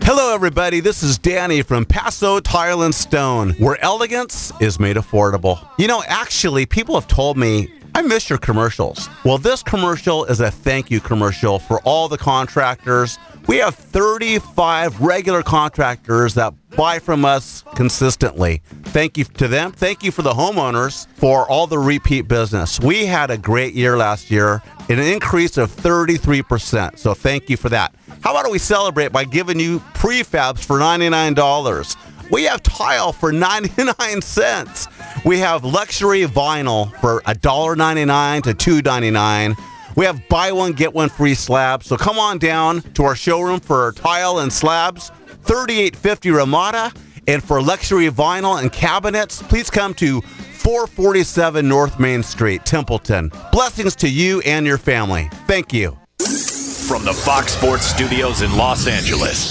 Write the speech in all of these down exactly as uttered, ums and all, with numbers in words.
Hello, everybody. This is Danny from Paso Tile and Stone, where elegance is made affordable. You know, actually, people have told me, I miss your commercials. Well, this commercial is a thank you commercial for all the contractors. We have thirty-five regular contractors that buy from us consistently. Thank you to them. Thank you for the homeowners for all the repeat business. We had a great year last year, an increase of thirty-three percent. So thank you for that. How about we celebrate by giving you prefabs for ninety-nine dollars? We have tile for ninety-nine cents. We have luxury vinyl for one dollar ninety-nine to two ninety-nine. We have buy one, get one free slabs. So come on down to our showroom for tile and slabs, thirty-eight fifty Ramada. And for luxury vinyl and cabinets, please come to four forty-seven North Main Street, Templeton. Blessings to you and your family. Thank you. From the Fox Sports Studios in Los Angeles,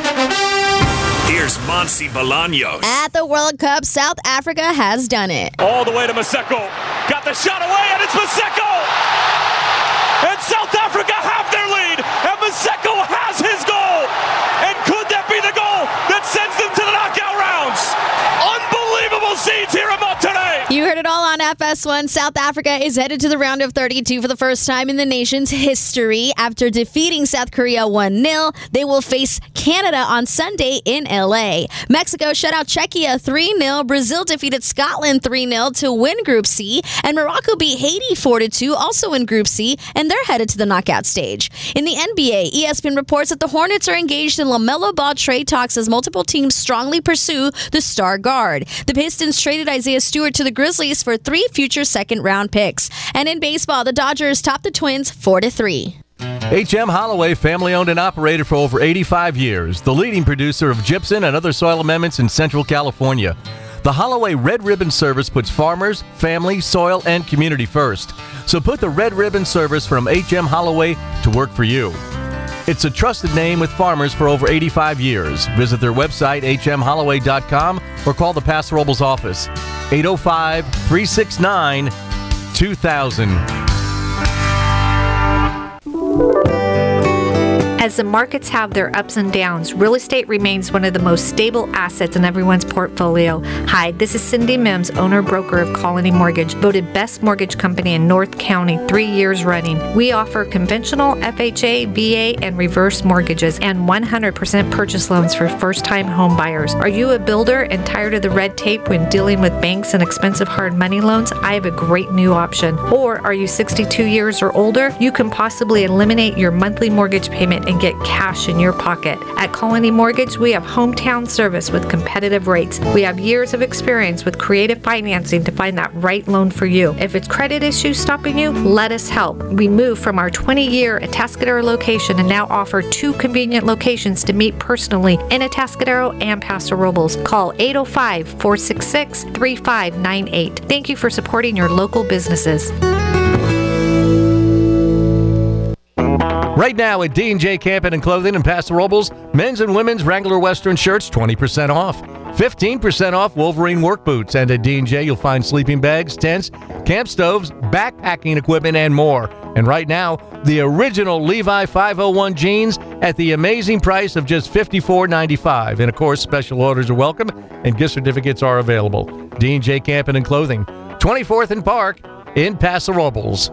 here's Monsi Bolaños. At the World Cup, South Africa has done it. All the way to Maseko. Got the shot away, and it's Maseko! And South Africa have their lead, and Maseko has his goal! And could that be the goal that sends them to the knockout rounds? Unbelievable scenes here at Monterrey! You heard it all on F S one. South Africa is headed to the round of thirty-two for the first time in the nation's history. After defeating South Korea one nil, they will face Canada on Sunday in L A. Mexico shut out Czechia three nil. Brazil defeated Scotland three nil to win Group C. And Morocco beat Haiti four to two, also in Group C, and they're headed to the knockout stage. In the N B A, E S P N reports that the Hornets are engaged in LaMelo Ball trade talks as multiple teams strongly pursue the star guard. The Pistons traded Isaiah Stewart to the Grizzlies for three future second-round picks. And in baseball, the Dodgers topped the Twins four to three. H M Holloway, family-owned and operated for over eighty-five years, the leading producer of gypsum and other soil amendments in Central California. The Holloway Red Ribbon Service puts farmers, family, soil, and community first. So put the Red Ribbon Service from H M Holloway to work for you. It's a trusted name with farmers for over eighty-five years. Visit their website, h m holloway dot com, or call the Paso Robles office, eight oh five, three six nine, two thousand. As the markets have their ups and downs, real estate remains one of the most stable assets in everyone's portfolio. Hi, this is Cindy Mims, owner-broker of Colony Mortgage, voted best mortgage company in North County three years running. We offer conventional F H A, V A, and reverse mortgages and one hundred percent purchase loans for first-time home buyers. Are you a builder and tired of the red tape when dealing with banks and expensive hard money loans? I have a great new option. Or are you sixty-two years or older? You can possibly eliminate your monthly mortgage payment and get cash in your pocket. At Colony Mortgage, we have hometown service with competitive rates. We have years of experience with creative financing to find that right loan for you. If it's credit issues stopping you, let us help. We moved from our twenty-year Atascadero location and now offer two convenient locations to meet personally in Atascadero and Paso Robles. Call eight oh five, four six six, three five nine eight. Thank you for supporting your local businesses. Right now at D and J Camping and Clothing in Paso Robles, men's and women's Wrangler Western shirts twenty percent off. fifteen percent off Wolverine work boots. And at D and J, you'll find sleeping bags, tents, camp stoves, backpacking equipment, and more. And right now, the original Levi five oh one jeans at the amazing price of just fifty-four ninety-five. And of course, special orders are welcome and gift certificates are available. D and J Camping and Clothing, twenty-fourth and Park in Paso Robles.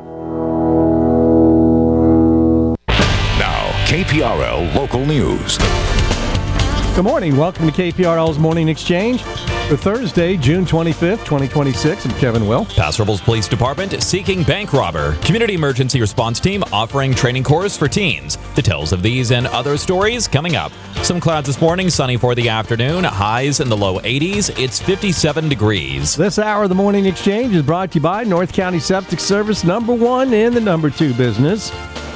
K P R L Local News. Good morning. Welcome to K P R L's Morning Exchange for Thursday, June twenty-fifth, twenty twenty-six. I'm Kevin Will. Paso Robles Police Department seeking bank robber. Community Emergency Response Team offering training course for teens. Details of these and other stories coming up. Some clouds this morning, sunny for the afternoon. Highs in the low eighties. It's fifty-seven degrees. This hour of the Morning Exchange is brought to you by North County Septic Service, number one in the number two business.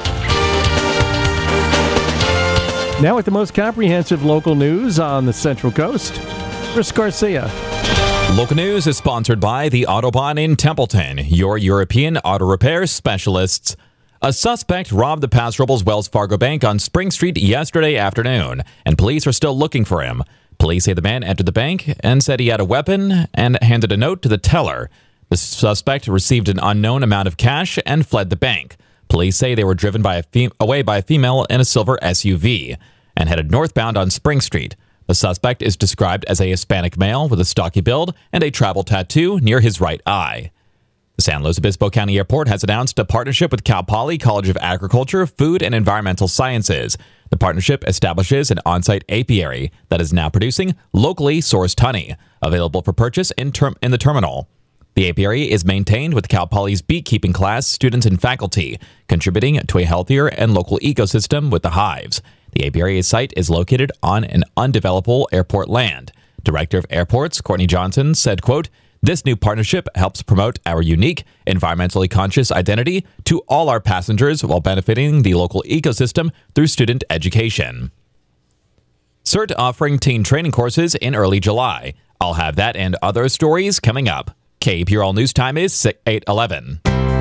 Now with the most comprehensive local news on the Central Coast, Chris Garcia. Local news is sponsored by the Autobahn in Templeton, your European auto repair specialists. A suspect robbed the Paso Robles Wells Fargo Bank on Spring Street yesterday afternoon, and police are still looking for him. Police say the man entered the bank and said he had a weapon and handed a note to the teller. The suspect received an unknown amount of cash and fled the bank. Police say they were driven by a fem- away by a female in a silver S U V. and headed northbound on Spring Street. The suspect is described as a Hispanic male with a stocky build and a tribal tattoo near his right eye. The San Luis Obispo County Airport has announced a partnership with Cal Poly College of Agriculture, Food, and Environmental Sciences. The partnership establishes an on-site apiary that is now producing locally sourced honey, available for purchase in, term- in the terminal. The apiary is maintained with Cal Poly's beekeeping class, students, and faculty, contributing to a healthier and local ecosystem with the hives. The apiary site is located on an undevelopable airport land. Director of Airports, Courtney Johnson, said, quote, "This new partnership helps promote our unique, environmentally conscious identity to all our passengers while benefiting the local ecosystem through student education." CERT offering teen training courses in early July. I'll have that and other stories coming up. K P R L News Time is eight eleven.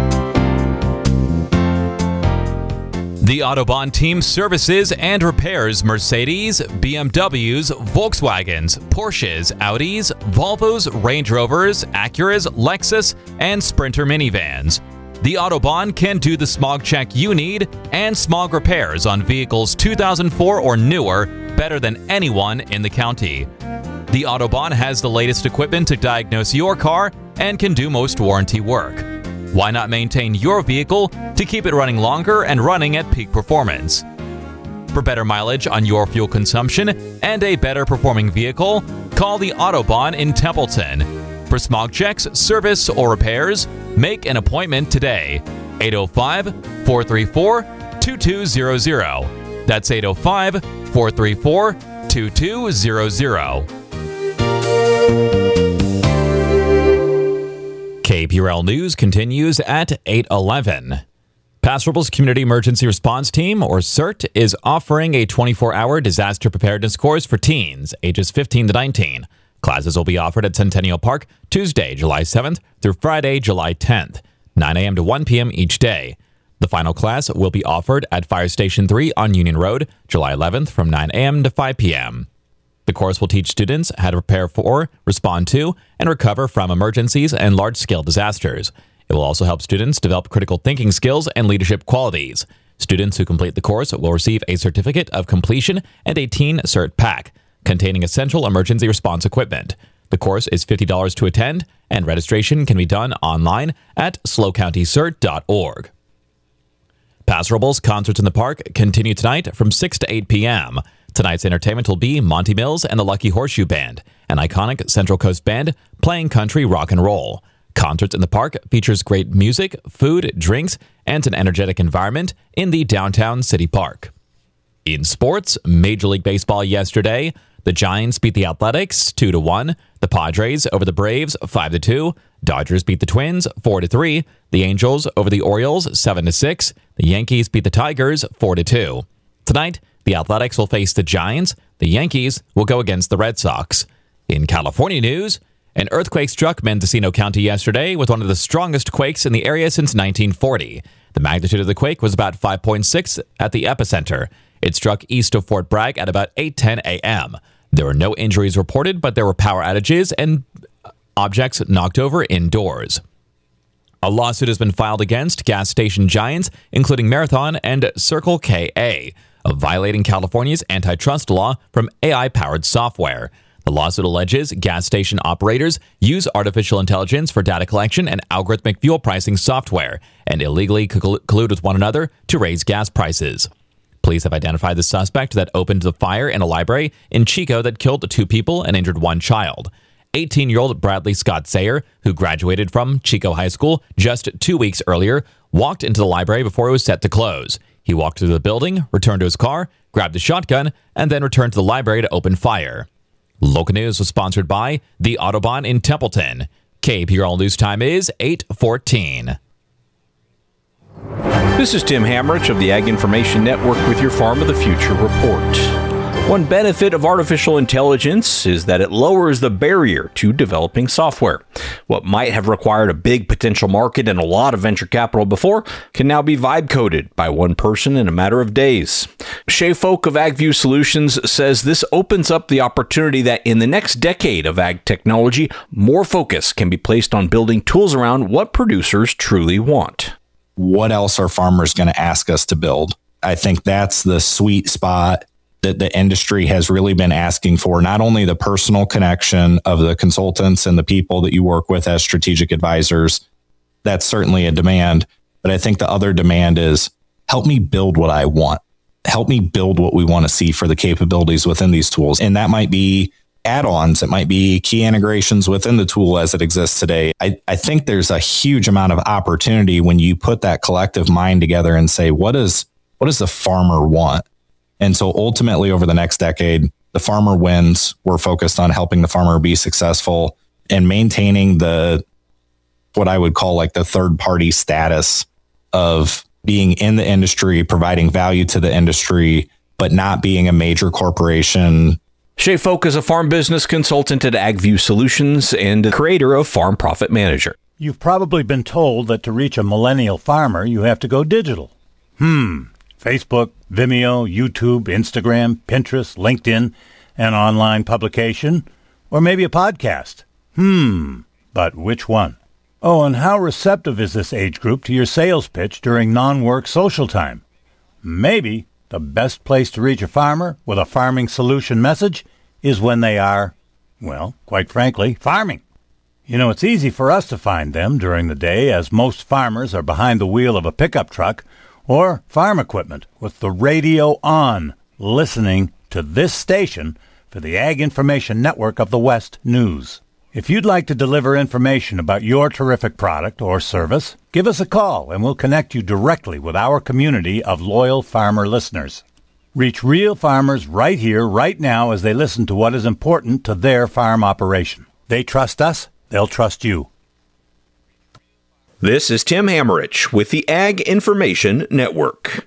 The Autobahn team services and repairs Mercedes, B M Ws, Volkswagens, Porsches, Audis, Volvos, Range Rovers, Acuras, Lexus, and Sprinter minivans. The Autobahn can do the smog check you need and smog repairs on vehicles two thousand four or newer better than anyone in the county. The Autobahn has the latest equipment to diagnose your car and can do most warranty work. Why not maintain your vehicle to keep it running longer and running at peak performance? For better mileage on your fuel consumption and a better performing vehicle, call the Autobahn in Templeton. For smog checks, service, or repairs, make an appointment today. eight oh five, four three four, two two zero zero. That's eight oh five, four three four, two two zero zero. K P R L News continues at eight eleven. Paso Robles Community Emergency Response Team, or CERT, is offering a twenty-four hour disaster preparedness course for teens ages fifteen to nineteen. Classes will be offered at Centennial Park Tuesday, July seventh through Friday, July tenth, nine a.m. to one p.m. each day. The final class will be offered at Fire Station three on Union Road, July eleventh from nine a.m. to five p.m. The course will teach students how to prepare for, respond to, and recover from emergencies and large-scale disasters. It will also help students develop critical thinking skills and leadership qualities. Students who complete the course will receive a certificate of completion and a Teen Cert Pack containing essential emergency response equipment. The course is fifty dollars to attend, and registration can be done online at slow county cert dot org. Paso Robles Concerts in the Park continue tonight from six to eight p.m. Tonight's entertainment will be Monty Mills and the Lucky Horseshoe Band, an iconic Central Coast band playing country rock and roll. Concerts in the Park features great music, food, drinks, and an energetic environment in the downtown city park. In sports, Major League Baseball yesterday, the Giants beat the Athletics two to one, the Padres over the Braves five to two, Dodgers beat the Twins four to three, the Angels over the Orioles seven to six, the Yankees beat the Tigers four to two. Tonight, the Athletics will face the Giants. The Yankees will go against the Red Sox. In California news, an earthquake struck Mendocino County yesterday with one of the strongest quakes in the area since nineteen forty. The magnitude of the quake was about five point six at the epicenter. It struck east of Fort Bragg at about eight ten a.m. There were no injuries reported, but there were power outages and objects knocked over indoors. A lawsuit has been filed against gas station giants, including Marathon and Circle K, of violating California's antitrust law from A I-powered software. The lawsuit alleges gas station operators use artificial intelligence for data collection and algorithmic fuel pricing software and illegally collude with one another to raise gas prices. Police have identified the suspect that opened the fire in a library in Chico that killed two people and injured one child. eighteen-year-old Bradley Scott Sayer, who graduated from Chico High School just two weeks earlier, walked into the library before it was set to close. He walked through the building, returned to his car, grabbed a shotgun, and then returned to the library to open fire. Local news was sponsored by the Autobahn in Templeton. K P R L News Time is eight fourteen. This is Tim Hamrich of the Ag Information Network with your Farm of the Future report. One benefit of artificial intelligence is that it lowers the barrier to developing software. What might have required a big potential market and a lot of venture capital before can now be vibe coded by one person in a matter of days. Shay Folk of AgView Solutions says this opens up the opportunity that in the next decade of ag technology, more focus can be placed on building tools around what producers truly want. What else are farmers going to ask us to build? I think that's the sweet spot that the industry has really been asking for, not only the personal connection of the consultants and the people that you work with as strategic advisors. That's certainly a demand. But I think the other demand is help me build what I want. Help me build what we want to see for the capabilities within these tools. And that might be add-ons. It might be key integrations within the tool as it exists today. I, I think there's a huge amount of opportunity when you put that collective mind together and say, what is, what does the farmer want? And so ultimately over the next decade, the farmer wins. We're focused on helping the farmer be successful and maintaining the, what I would call like the third party status of being in the industry, providing value to the industry, but not being a major corporation. Shay Folk is a farm business consultant at AgView Solutions and the creator of Farm Profit Manager. You've probably been told that to reach a millennial farmer, you have to go digital. Hmm. Facebook, Vimeo, YouTube, Instagram, Pinterest, LinkedIn, an online publication, or maybe a podcast. Hmm. But which one? Oh, and how receptive is this age group to your sales pitch during non-work social time? Maybe the best place to reach a farmer with a farming solution message is when they are, well, quite frankly, farming. You know, it's easy for us to find them during the day as most farmers are behind the wheel of a pickup truck or farm equipment with the radio on, listening to this station for the Ag Information Network of the West News. If you'd like to deliver information about your terrific product or service, give us a call and we'll connect you directly with our community of loyal farmer listeners. Reach real farmers right here, right now, as they listen to what is important to their farm operation. They trust us, they'll trust you. This is Tim Hammerich with the Ag Information Network.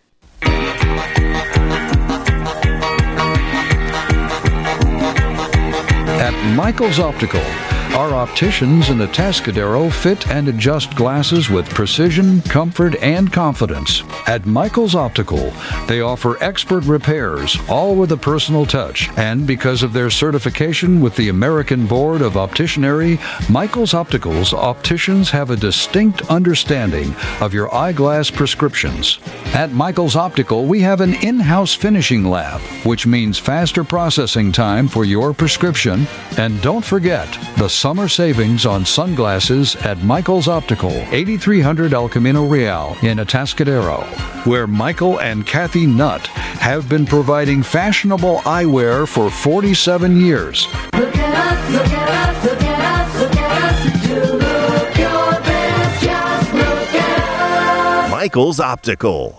At Michael's Optical, our opticians in the Atascadero fit and adjust glasses with precision, comfort, and confidence. At Michael's Optical, they offer expert repairs, all with a personal touch. And because of their certification with the American Board of Opticianry, Michael's Optical's opticians have a distinct understanding of your eyeglass prescriptions. At Michael's Optical, we have an in-house finishing lab, which means faster processing time for your prescription. And don't forget the summer savings on sunglasses at Michael's Optical, eighty-three hundred El Camino Real in Atascadero, where Michael and Kathy Nutt have been providing fashionable eyewear for forty-seven years. Look at us, look at us, look at us, look at us. To look your best, just look at us. Michael's Optical.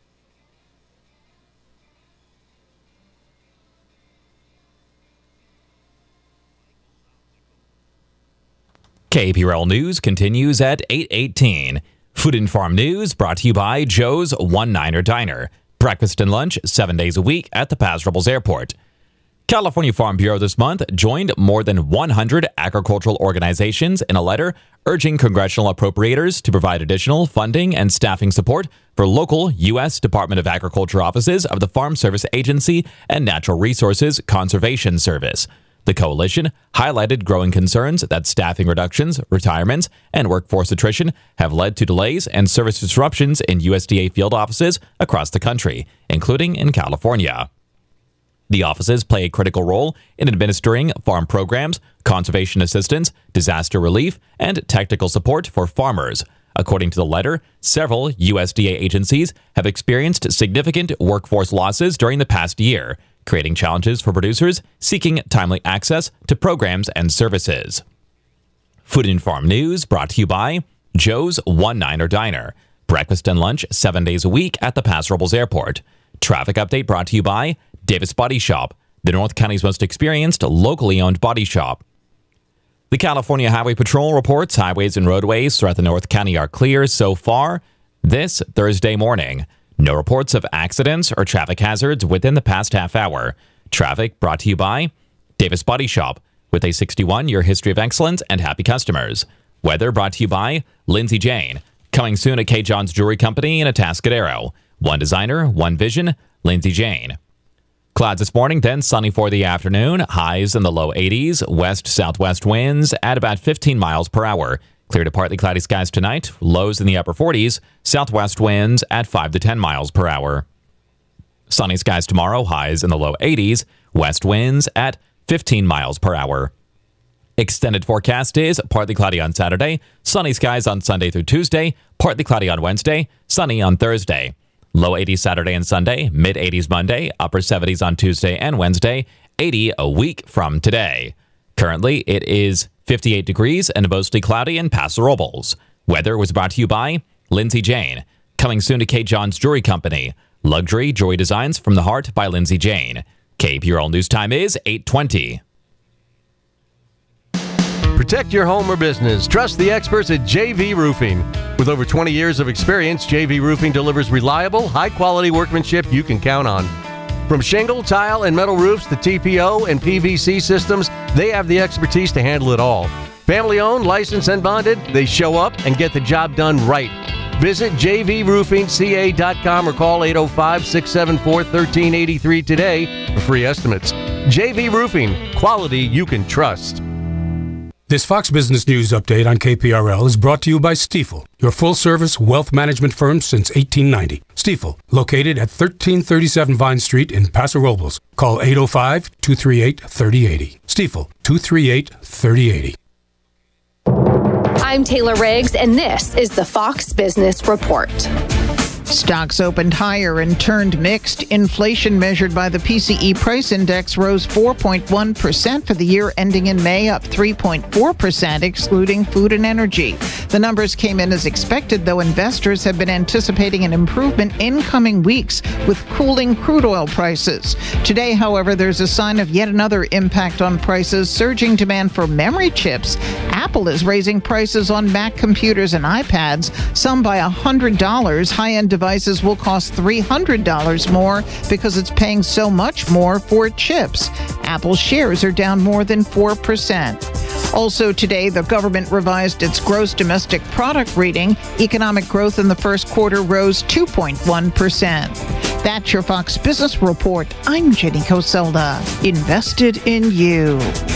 K P R L News continues at eight eighteen. Food and Farm News brought to you by Joe's One-Niner Diner. Breakfast and lunch seven days a week at the Paso Robles Airport. California Farm Bureau this month joined more than one hundred agricultural organizations in a letter urging congressional appropriators to provide additional funding and staffing support for local U S Department of Agriculture offices of the Farm Service Agency and Natural Resources Conservation Service. The coalition highlighted growing concerns that staffing reductions, retirements, and workforce attrition have led to delays and service disruptions in U S D A field offices across the country, including in California. The offices play a critical role in administering farm programs, conservation assistance, disaster relief, and technical support for farmers. According to the letter, several U S D A agencies have experienced significant workforce losses during the past year, creating challenges for producers seeking timely access to programs and services. Food and Farm News brought to you by Joe's One-Niner Diner. Breakfast and lunch seven days a week at the Paso Robles Airport. Traffic update brought to you by Davis Body Shop, the North County's most experienced locally owned body shop. The California Highway Patrol reports highways and roadways throughout the North County are clear so far this Thursday morning. No reports of accidents or traffic hazards within the past half hour. Traffic brought to you by Davis Body Shop, with a sixty-one-year history of excellence and happy customers. Weather brought to you by Lindsay Jane, coming soon at K. John's Jewelry Company in Atascadero. One designer, one vision, Lindsay Jane. Clouds this morning, then sunny for the afternoon. Highs in the low eighties. West-southwest winds at about fifteen miles per hour. Clear to partly cloudy skies tonight. Lows in the upper forties. Southwest winds at five to ten miles per hour. Sunny skies tomorrow, highs in the low eighties, west winds at fifteen miles per hour. Extended forecast is partly cloudy on Saturday, sunny skies on Sunday through Tuesday, partly cloudy on Wednesday, sunny on Thursday. Low eighties Saturday and Sunday, mid eighties Monday, upper seventies on Tuesday and Wednesday, eighty a week from today. Currently, it is fifty-eight degrees and mostly cloudy in Paso Robles. Weather was brought to you by Lindsay Jane. Coming soon to Kate John's Jewelry Company. Luxury Jewelry Designs from the Heart by Lindsay Jane. K P R L News Time is eight twenty. Protect your home or business. Trust the experts at J V Roofing. With over twenty years of experience, J V Roofing delivers reliable, high-quality workmanship you can count on. From shingle, tile, and metal roofs to T P O and P V C systems, they have the expertise to handle it all. Family-owned, licensed, and bonded, they show up and get the job done right. Visit j v roofing c a dot com or call eight oh five, six seven four, one three eight three today for free estimates. J V Roofing, quality you can trust. This Fox Business News update on K P R L is brought to you by Stifel, your full-service wealth management firm since eighteen ninety. Stifel, located at thirteen thirty-seven Vine Street in Paso Robles. Call eight oh five, two three eight, three oh eight oh. Stifel, two three eight, three oh eight oh. I'm Taylor Riggs, and this is the Fox Business Report. Stocks opened higher and turned mixed. Inflation measured by the P C E price index rose four point one percent for the year ending in May, up three point four percent excluding food and energy. The numbers came in as expected, though investors have been anticipating an improvement in coming weeks with cooling crude oil prices. Today, however, there's a sign of yet another impact on prices, surging demand for memory chips. Apple is raising prices on Mac computers and iPads, some by one hundred dollars. High-end devices will cost three hundred dollars more because it's paying so much more for chips. Apple shares are down more than four percent. Also today, the government revised its gross domestic product reading. Economic growth in the first quarter rose two point one percent. That's your Fox Business Report. I'm Jenny Coselda. Invested in you.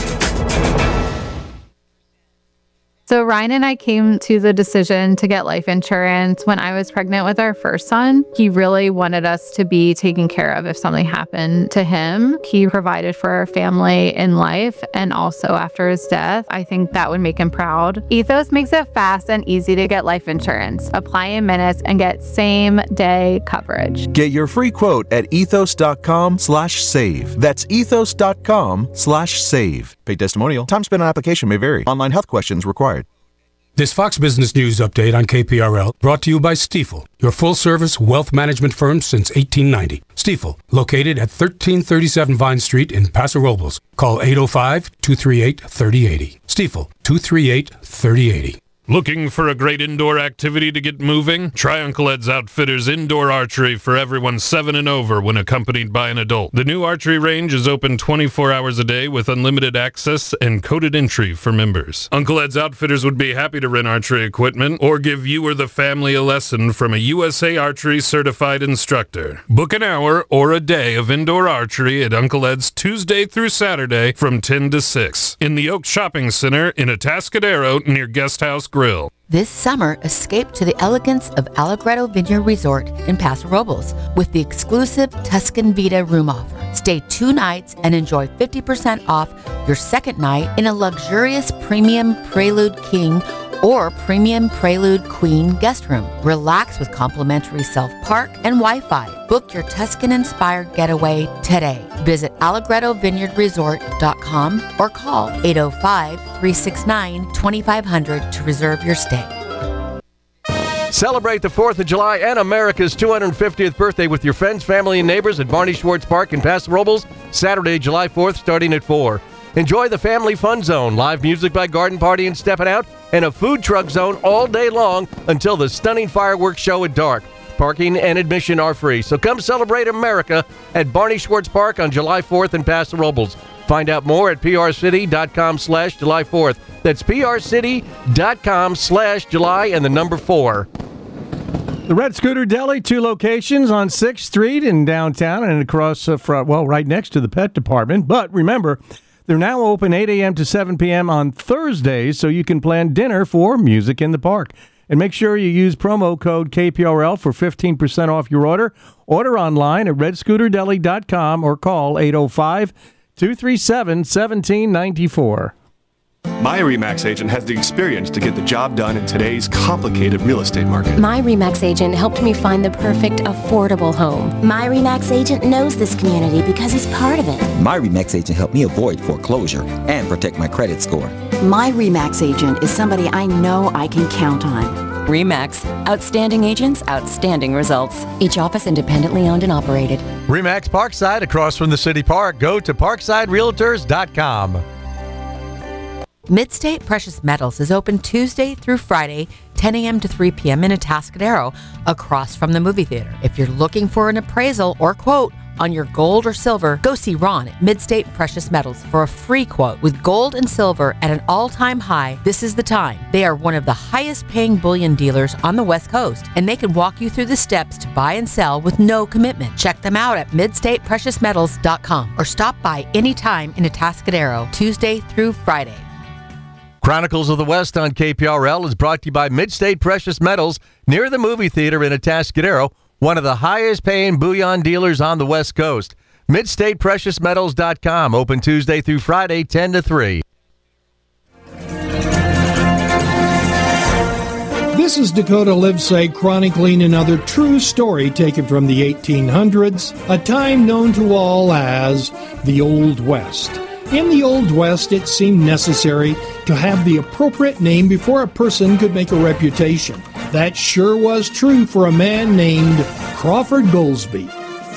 So Ryan and I came to the decision to get life insurance when I was pregnant with our first son. He really wanted us to be taken care of if something happened to him. He provided for our family in life and also after his death. I think that would make him proud. Ethos makes it fast and easy to get life insurance. Apply in minutes and get same day coverage. Get your free quote at ethos.com slash save. That's ethos.com slash save. Paid testimonial. Time spent on application may vary. Online health questions required. This Fox Business News update on K P R L brought to you by Stifel, your full-service wealth management firm since eighteen ninety. Stifel, located at thirteen thirty-seven Vine Street in Paso Robles. Call eight oh five, two three eight, three oh eight oh. Stifel, two three eight, three oh eight oh. Looking for a great indoor activity to get moving? Try Uncle Ed's Outfitters Indoor Archery for everyone seven and over when accompanied by an adult. The new archery range is open twenty-four hours a day with unlimited access and coded entry for members. Uncle Ed's Outfitters would be happy to rent archery equipment or give you or the family a lesson from a U S A Archery certified instructor. Book an hour or a day of indoor archery at Uncle Ed's Tuesday through Saturday from ten to six in the Oak Shopping Center in Atascadero near Guest House Grill. This summer, escape to the elegance of Allegretto Vineyard Resort in Paso Robles with the exclusive Tuscan Vita room offer. Stay two nights and enjoy fifty percent off your second night in a luxurious Premium Prelude King or Premium Prelude Queen guest room. Relax with complimentary self-park and Wi-Fi. Book your Tuscan-inspired getaway today. Visit allegretto vineyard resort dot com or call eight oh five, three six nine, two five zero zero to reserve your stay. Celebrate the fourth of July and America's two hundred fiftieth birthday with your friends, family, and neighbors at Barney Schwartz Park in Paso Robles, Saturday, July fourth, starting at four. Enjoy the Family Fun Zone, live music by Garden Party and Steppin' Out, and a food truck zone all day long until the stunning fireworks show at dark. Parking and admission are free, so come celebrate America at Barney Schwartz Park on July fourth in Paso Robles. Find out more at prcity.com slash July 4th. That's prcity.com slash July and the number four. The Red Scooter Deli, two locations on sixth Street in downtown and across, uh, from, well, right next to the pet department. But remember, they're now open eight a.m. to seven p.m. on Thursdays, so you can plan dinner for Music in the Park. And make sure you use promo code K P R L for fifteen percent off your order. Order online at red scooter deli dot com or call eight oh five, two three seven, one seven nine four. My RE/MAX agent has the experience to get the job done in today's complicated real estate market. My RE/MAX agent helped me find the perfect affordable home. My RE/MAX agent knows this community because he's part of it. My RE/MAX agent helped me avoid foreclosure and protect my credit score. My RE/MAX agent is somebody I know I can count on. RE/MAX. Outstanding agents, outstanding results. Each office independently owned and operated. RE/MAX Parkside, across from the city park. Go to parkside realtors dot com. Midstate Precious Metals is open Tuesday through Friday, ten a.m. to three p.m. in Atascadero, across from the movie theater. If you're looking for an appraisal or quote on your gold or silver, go see Ron at Midstate Precious Metals for a free quote. With gold and silver at an all-time high, this is the time. They are one of the highest-paying bullion dealers on the West Coast, and they can walk you through the steps to buy and sell with no commitment. Check them out at midstate precious metals dot com or stop by anytime in Atascadero, Tuesday through Friday. Chronicles of the West on K P R L is brought to you by Midstate Precious Metals near the movie theater in Atascadero, one of the highest paying bullion dealers on the West Coast. midstate precious metals dot com, open Tuesday through Friday, ten to three. This is Dakota Livesay chronicling another true story taken from the eighteen hundreds, a time known to all as the Old West. In the Old West, it seemed necessary to have the appropriate name before a person could make a reputation. That sure was true for a man named Crawford Goolsby.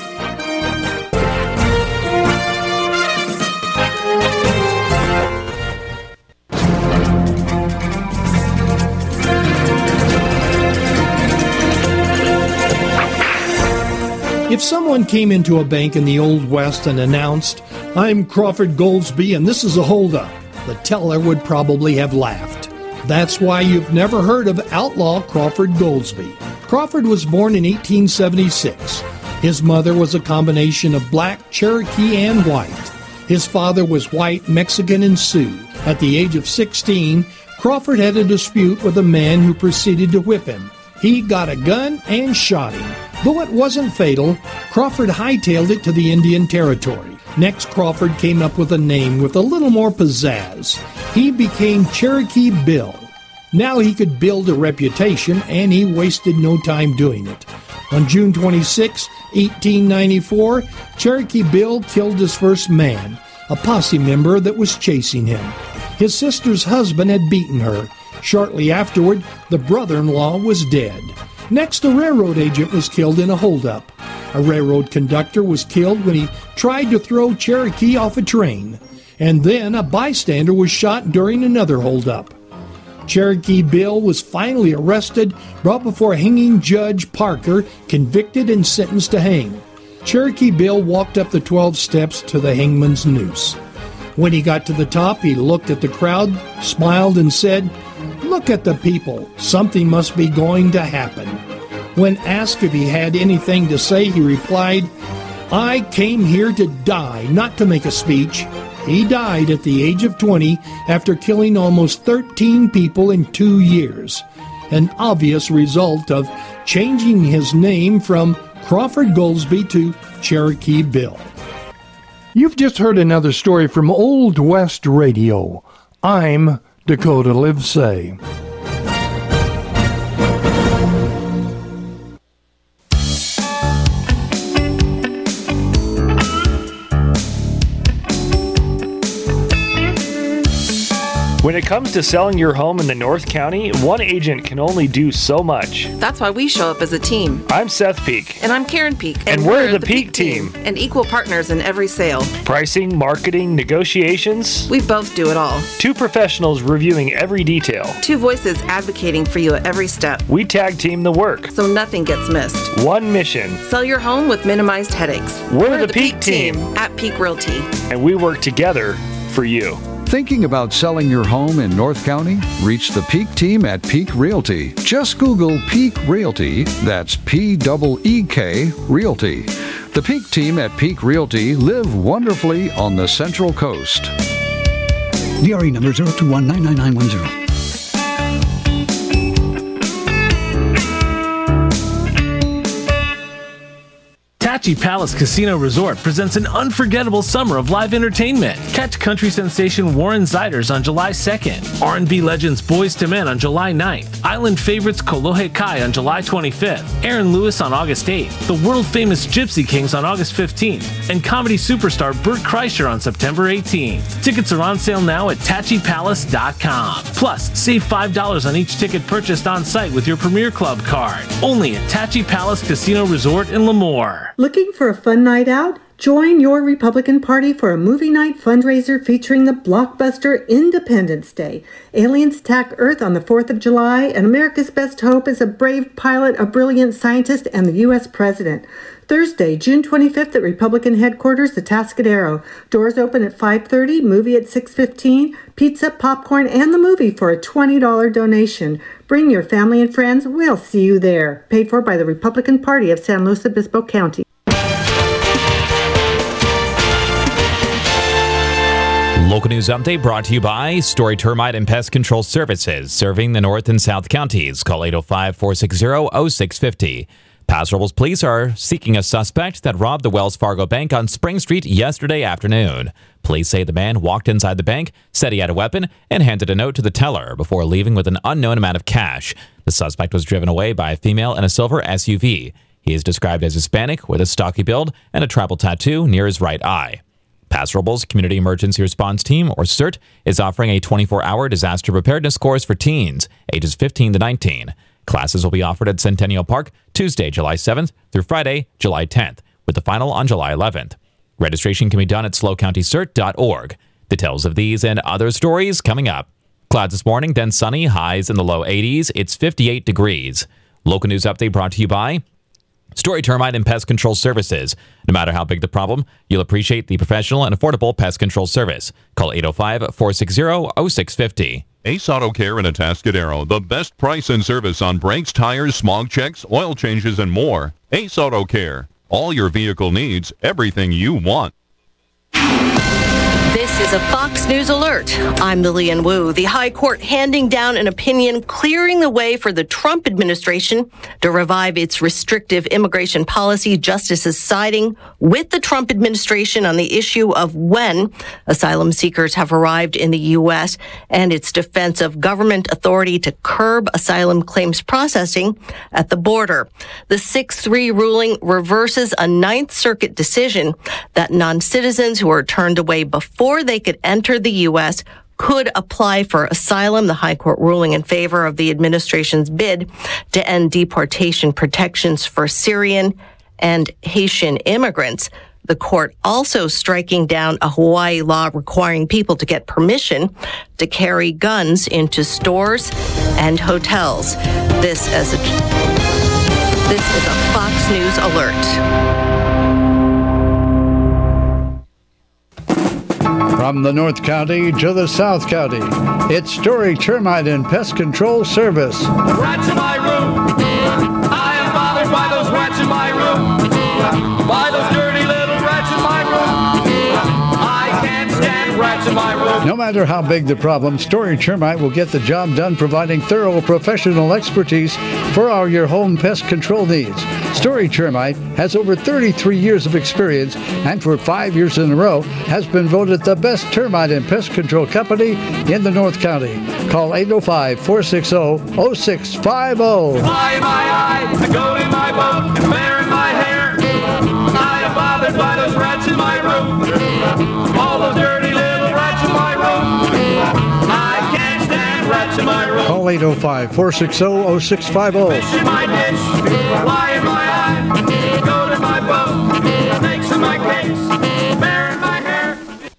If someone came into a bank in the Old West and announced, "I'm Crawford Goolsby and this is a holdup," the teller would probably have laughed. That's why you've never heard of outlaw Crawford Goolsby. Crawford was born in eighteen seventy-six. His mother was a combination of black, Cherokee, and white. His father was white, Mexican, and Sioux. At the age of sixteen, Crawford had a dispute with a man who proceeded to whip him. He got a gun and shot him. Though it wasn't fatal, Crawford hightailed it to the Indian Territory. Next, Crawford came up with a name with a little more pizzazz. He became Cherokee Bill. Now he could build a reputation, and he wasted no time doing it. On June twenty-sixth, eighteen ninety-four, Cherokee Bill killed his first man, a posse member that was chasing him. His sister's husband had beaten her. Shortly afterward, the brother-in-law was dead. Next, a railroad agent was killed in a holdup. A railroad conductor was killed when he tried to throw Cherokee off a train. And then a bystander was shot during another holdup. Cherokee Bill was finally arrested, brought before hanging Judge Parker, convicted and sentenced to hang. Cherokee Bill walked up the twelve steps to the hangman's noose. When he got to the top, he looked at the crowd, smiled, and said, "Look at the people. Something must be going to happen." When asked if he had anything to say, he replied, "I came here to die, not to make a speech." He died at the age of twenty after killing almost thirteen people in two years, an obvious result of changing his name from Crawford Goolsby to Cherokee Bill. You've just heard another story from Old West Radio. I'm Dakota Livesay. When it comes to selling your home in the North County, one agent can only do so much. That's why we show up as a team. I'm Seth Peak. And I'm Karen Peak. And, and we're, we're the, the Peak, Peak team. team. And equal partners in every sale. Pricing, marketing, negotiations. We both do it all. Two professionals reviewing every detail. Two voices advocating for you at every step. We tag team the work. So nothing gets missed. One mission. Sell your home with minimized headaches. We're, we're the, the Peak, Peak team. team at Peak Realty. And we work together for you. Thinking about selling your home in North County? Reach the Peak team at Peak Realty. Just Google Peak Realty, that's P E E K Realty. The Peak team at Peak Realty live wonderfully on the Central Coast. D R E number zero two one nine nine nine one zero. Tachi Palace Casino Resort presents an unforgettable summer of live entertainment. Catch country sensation Warren Ziders on July second, R and B legends Boyz two Men on July ninth, Island favorites Kolohe Kai on July twenty-fifth, Aaron Lewis on August eighth, the world-famous Gypsy Kings on August fifteenth, and comedy superstar Bert Kreischer on September eighteenth. Tickets are on sale now at tachi palace dot com. Plus, save five dollars on each ticket purchased on site with your Premier Club card. Only at Tachi Palace Casino Resort in Lemoore. Looking for a fun night out? Join your Republican Party for a movie night fundraiser featuring the blockbuster Independence Day. Aliens attack Earth on the fourth of July, and America's best hope is a brave pilot, a brilliant scientist, and the U S president. Thursday, June twenty-fifth at Republican headquarters, the Tascadero. Doors open at five thirty, movie at six fifteen, pizza, popcorn, and the movie for a twenty dollars donation. Bring your family and friends. We'll see you there. Paid for by the Republican Party of San Luis Obispo County. Local news update brought to you by Story Termite and Pest Control Services, serving the North and South counties. Call eight oh five, four six zero, oh six five oh. Paso Robles police are seeking a suspect that robbed the Wells Fargo Bank on Spring Street yesterday afternoon. Police say the man walked inside the bank, said he had a weapon, and handed a note to the teller before leaving with an unknown amount of cash. The suspect was driven away by a female in a silver S U V. He is described as Hispanic with a stocky build and a tribal tattoo near his right eye. Paso Robles Community Emergency Response Team, or CERT, is offering a twenty-four hour disaster preparedness course for teens, ages fifteen to nineteen. Classes will be offered at Centennial Park Tuesday, July seventh through Friday, July tenth, with the final on July eleventh. Registration can be done at slow county cert dot org. Details of these and other stories coming up. Clouds this morning, then sunny, highs in the low eighties. It's fifty-eight degrees. Local news update brought to you by Story Termite and Pest Control Services. No matter how big the problem, you'll appreciate the professional and affordable pest control service. Call eight oh five, four six zero, oh six five oh. Ace Auto Care in Atascadero. The best price and service on brakes, tires, smog checks, oil changes, and more. Ace Auto Care. All your vehicle needs, everything you want. This is a Fox News alert. I'm Lillian Wu. The High Court handing down an opinion clearing the way for the Trump administration to revive its restrictive immigration policy. Justices siding with the Trump administration on the issue of when asylum seekers have arrived in the U S and its defense of government authority to curb asylum claims processing at the border. The six three ruling reverses a Ninth Circuit decision that non-citizens who are turned away before Before they could enter the U S could apply for asylum. The High Court ruling in favor of the administration's bid to end deportation protections for Syrian and Haitian immigrants. The court also striking down a Hawaii law requiring people to get permission to carry guns into stores and hotels. This is a, this is a Fox News alert. From the North County to the South County, it's Story Termite and Pest Control Service. Rats in my room. I am bothered by those rats in my room. By those dirty little rats in my room. I can't stand rats in my room. No matter how big the problem, Story Termite will get the job done, providing thorough professional expertise for all your home pest control needs. Story Termite has over thirty-three years of experience and for five years in a row has been voted the best termite and pest control company in the North County. Call eight oh five, four six zero, oh six five oh. Fly in my eye, a goat in my boat, and bear in my hair. I am bothered by those rats in my room. All those dirty little rats in my room. I can't stand rats in my room. Call eight oh five, four six zero, oh six five oh. Fish in my dish, fly in my eye, goat in my boat, snakes in my case, bear in my hair.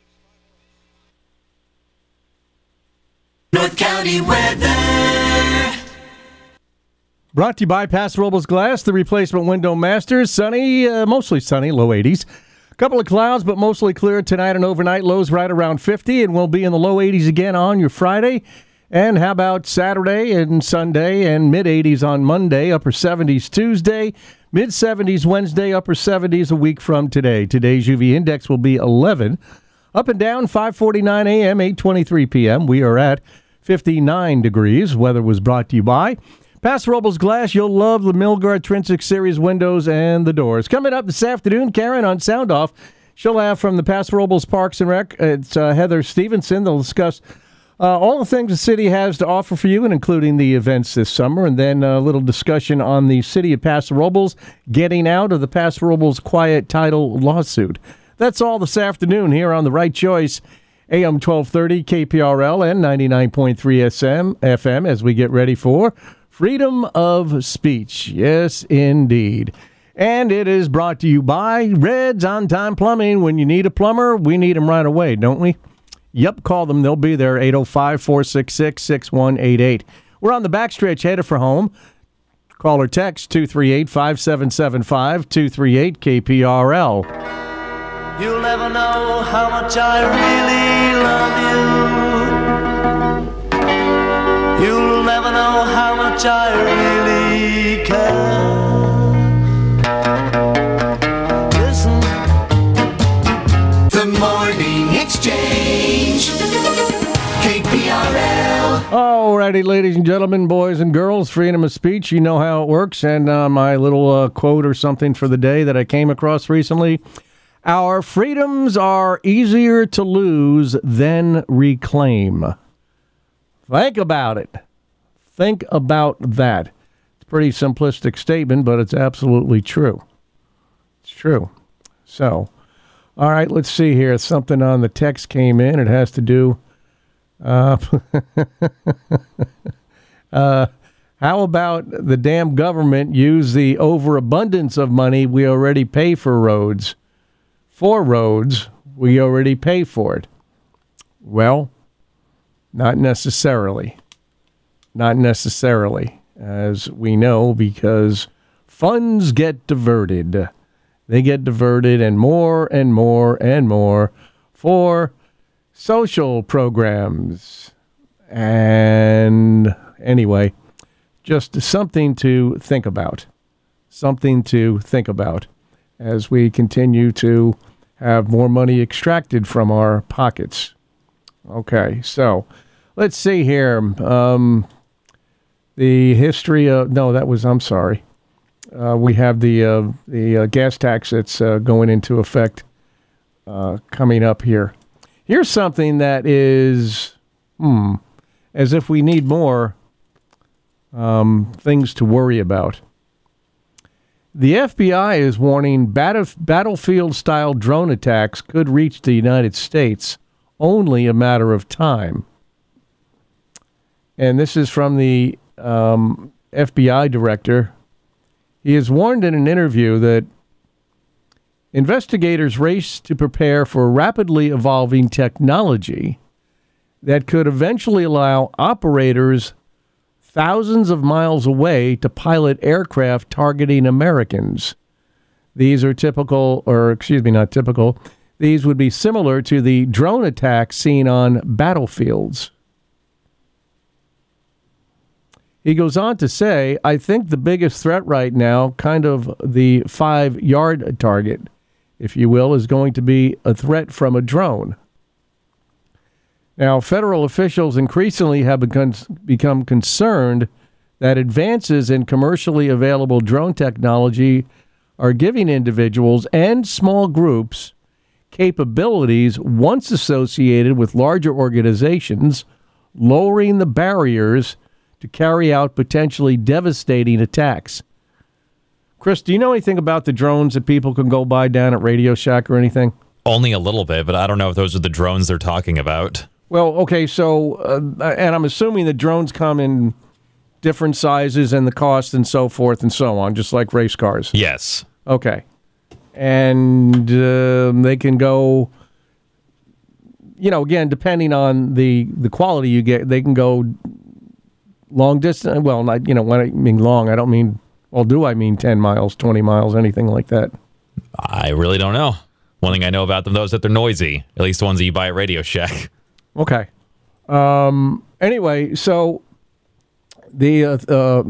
North County weather. Brought to you by Paso Robles Glass, the replacement window masters. Sunny, uh, mostly sunny, low eighties. A couple of clouds, but mostly clear tonight and overnight. Lows right around fifty, and we'll be in the low eighties again on your Friday. And how about Saturday and Sunday, and mid-eighties on Monday, upper seventies Tuesday, mid-seventies Wednesday, upper seventies a week from today. Today's U V index will be eleven. Up and down, five forty-nine a.m., eight twenty-three p.m. We are at fifty-nine degrees. Weather was brought to you by Paso Robles Glass, you'll love the Milgard Trinsic Series windows and the doors. Coming up this afternoon, Karen on Sound Off. She'll have from the Paso Robles Parks and Rec. It's uh, Heather Stevenson. They'll discuss uh, all the things the city has to offer for you, and including the events this summer. And then a little discussion on the city of Paso Robles getting out of the Paso Robles quiet title lawsuit. That's all this afternoon here on The Right Choice, A M twelve thirty, K P R L, and ninety-nine point three S M, F M, as we get ready for Freedom of Speech. Yes, indeed. And it is brought to you by Red's On Time Plumbing. When you need a plumber, we need them right away, don't we? Yep, call them. They'll be there, eight oh five, four six six, six one eight eight. We're on the backstretch headed for home. Call or text two three eight, five seven seven five, two three eight K P R L. You'll never know how much I really love you. You'll never know how much I really care. Listen. The Morning Exchange. K P R L. Alrighty, ladies and gentlemen, boys and girls, freedom of speech. You know how it works. And uh, my little uh, quote or something for the day that I came across recently. Our freedoms are easier to lose than reclaim. Think about it. Think about that. It's a pretty simplistic statement, but it's absolutely true. It's true. So, all right, let's see here. Something on the text came in. It has to do... Uh, uh, how about the damn government use the overabundance of money we already pay for roads? For roads, we already pay for it. Well, not necessarily. Not necessarily, as we know, because funds get diverted. They get diverted and more and more and more for social programs. And anyway, just something to think about. Something to think about as we continue to have more money extracted from our pockets. Okay, so let's see here. Um, the history of, no, that was, I'm sorry. Uh, we have the uh, the uh, gas tax that's uh, going into effect uh, coming up here. Here's something that is, hmm, as if we need more um, things to worry about. The F B I is warning battle, battlefield-style drone attacks could reach the United States, only a matter of time. And this is from the um, F B I director. He has warned in an interview that investigators race to prepare for rapidly evolving technology that could eventually allow operators thousands of miles away to pilot aircraft targeting Americans. These are typical, or excuse me, not typical. These would be similar to the drone attacks seen on battlefields. He goes on to say, I think the biggest threat right now, kind of the five-yard target, if you will, is going to be a threat from a drone. Now, federal officials increasingly have become, become concerned that advances in commercially available drone technology are giving individuals and small groups capabilities once associated with larger organizations, lowering the barriers to carry out potentially devastating attacks. Chris, do you know anything about the drones that people can go buy down at Radio Shack or anything? Only a little bit, but I don't know if those are the drones they're talking about. Well, okay, so, uh, and I'm assuming the drones come in different sizes and the cost and so forth and so on, just like race cars. Yes. Okay. And uh, they can go, you know, again, depending on the, the quality you get, they can go long distance. Well, not, you know, when I mean long, I don't mean, well, do I mean ten miles, twenty miles, anything like that? I really don't know. One thing I know about them, though, is that they're noisy, at least the ones that you buy at Radio Shack. Okay. Um, anyway, so the, uh, uh,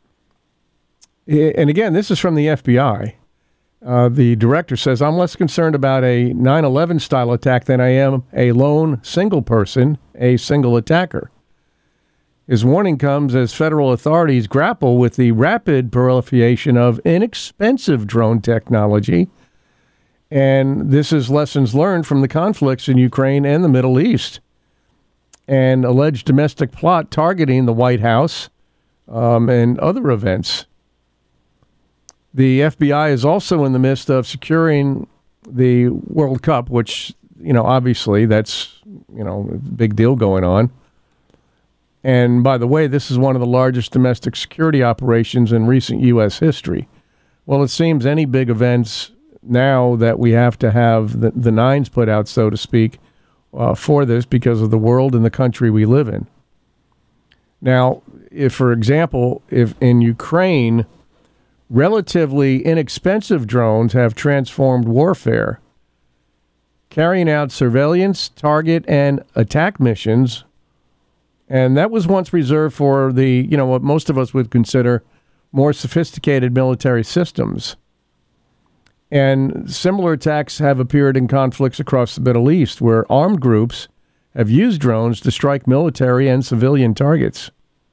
and again, this is from the F B I. Uh, the director says, I'm less concerned about a nine eleven style attack than I am a lone single person, a single attacker. His warning comes as federal authorities grapple with the rapid proliferation of inexpensive drone technology. And this is lessons learned from the conflicts in Ukraine and the Middle East. An alleged domestic plot targeting the White House um, and other events. The F B I is also in the midst of securing the World Cup, which, you know, obviously that's, you know, a big deal going on. And by the way, this is one of the largest domestic security operations in recent U S history. Well, it seems any big events now that we have to have the, the nines put out, so to speak, uh, for this because of the world and the country we live in. Now, if, for example, if in Ukraine, relatively inexpensive drones have transformed warfare, carrying out surveillance, target, and attack missions. And that was once reserved for the, you know, what most of us would consider more sophisticated military systems. And similar attacks have appeared in conflicts across the Middle East, where armed groups have used drones to strike military and civilian targets.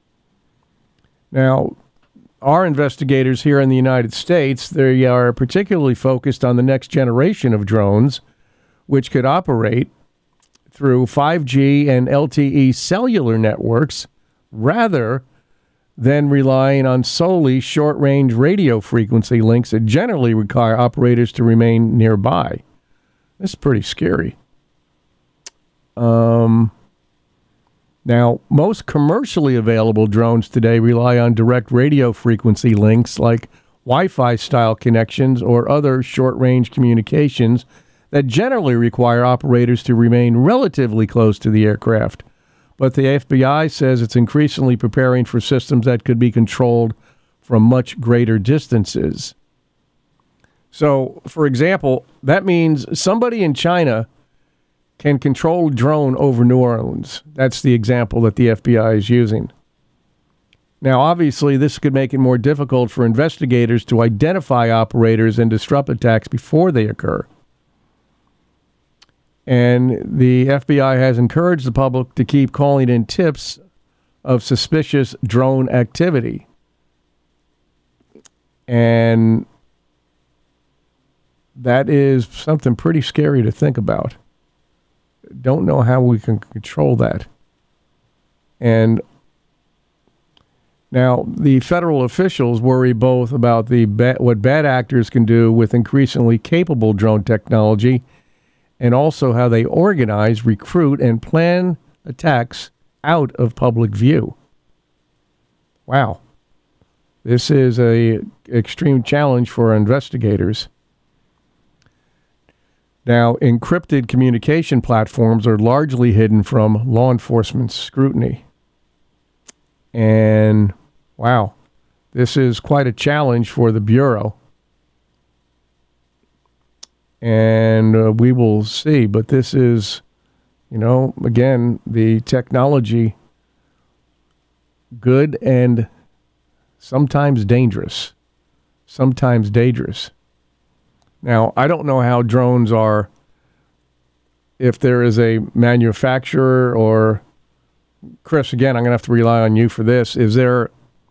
Now, our investigators here in the United States, they are particularly focused on the next generation of drones, which could operate through five G and L T E cellular networks rather than relying on solely short-range radio frequency links that generally require operators to remain nearby. This is pretty scary. Um... Now, most commercially available drones today rely on direct radio frequency links like Wi-Fi style connections or other short-range communications that generally require operators to remain relatively close to the aircraft. But the F B I says it's increasingly preparing for systems that could be controlled from much greater distances. So, for example, that means somebody in China can control a drone over New Orleans. That's the example that the F B I is using. Now, obviously, this could make it more difficult for investigators to identify operators and disrupt attacks before they occur. And the F B I has encouraged the public to keep calling in tips of suspicious drone activity. And that is something pretty scary to think about. Don't know how we can control that. And now the federal officials worry both about the ba- what bad actors can do with increasingly capable drone technology and also how they organize, recruit, and plan attacks out of public view. Wow. This is a extreme challenge for our investigators. Now, encrypted communication platforms are largely hidden from law enforcement scrutiny. And, wow, this is quite a challenge for the Bureau. And uh, we will see. But this is, you know, again, the technology, good and sometimes dangerous. Sometimes dangerous. Now, I don't know how drones are, if there is a manufacturer or, Chris, again, I'm going to have to rely on you for this. Is there,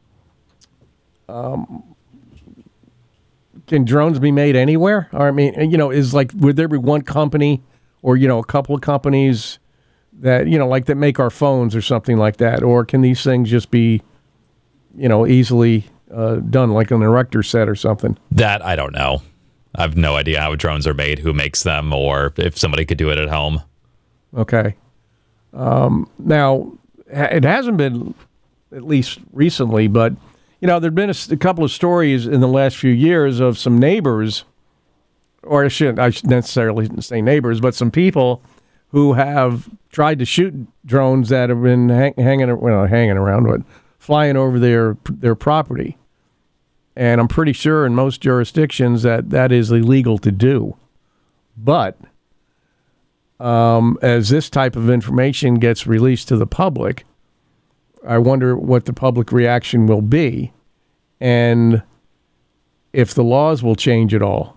um, can drones be made anywhere? Or, I mean, you know, is like, would there be one company or, you know, a couple of companies that, you know, like that make our phones or something like that? Or can these things just be, you know, easily uh, done like an erector set or something? That I don't know. I have no idea how drones are made, who makes them, or if somebody could do it at home. Okay. Um, now, it hasn't been, at least recently, but, you know, there have been a, a couple of stories in the last few years of some neighbors, or I shouldn't, I shouldn't necessarily say neighbors, but some people who have tried to shoot drones that have been hang, hanging, well, not hanging around, but flying over their their property. And I'm pretty sure in most jurisdictions that that is illegal to do. But um, as this type of information gets released to the public, I wonder what the public reaction will be and if the laws will change at all.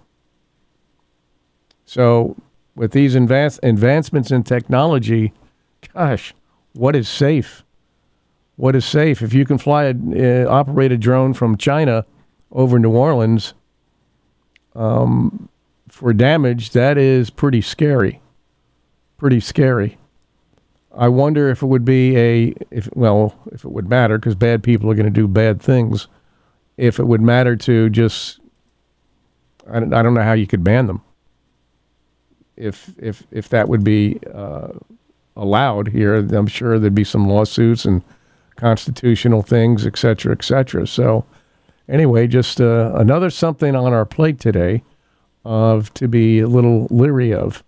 So with these advance, advancements in technology, gosh, what is safe? what is safe. If you can fly a uh, operate a drone from China over New Orleans um, for damage, that is pretty scary. Pretty scary. I wonder if it would be a, if well, if it would matter, because bad people are going to do bad things, if it would matter to just, I don't, I don't know how you could ban them. If if if that would be uh, allowed here, I'm sure there'd be some lawsuits and constitutional things, et cetera, et cetera. So anyway, just uh, another something on our plate today of to be a little leery of,